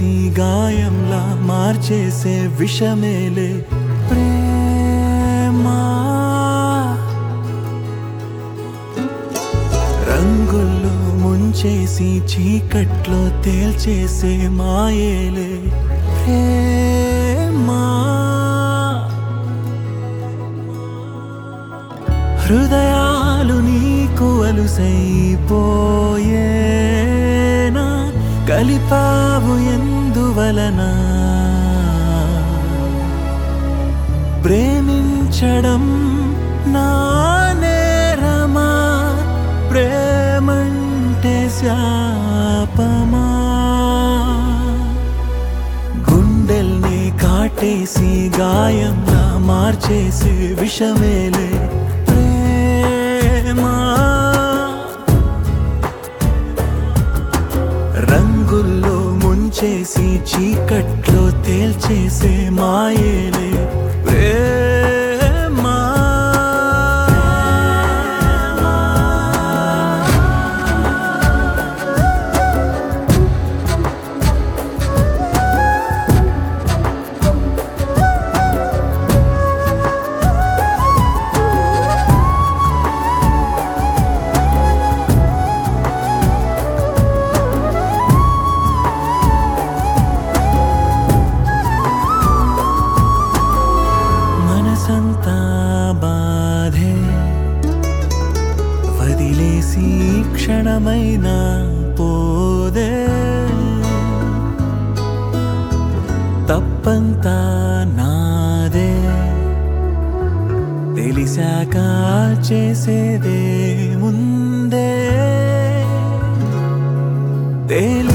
ముంచేసి గాయంలా మార్చేసే విషమేలే ప్రేమా. రంగుల్లో ముంచేసి చీకట్లో తేల్చేసే మాయేలే ప్రేమా. హృదయాలు నీకు అలుసైపోయేనా, కలిపావు ఎందువలన? ప్రేమించడం నా నేరమా, ప్రేమంటే శాపమా? గుండెల్ని కాటేసి గాయంలా మార్చేసి విషమేలే ప్రేమా. రంగుల్లో ముంచేసి చీకట్లో తేల్చేసే మాయేలే ప్రేమా. మనసంతా బాధే వదిలేసి క్షణమైనా పోదే, తప్పంతా నాదే తెలిసాక చేసేదే ముందే.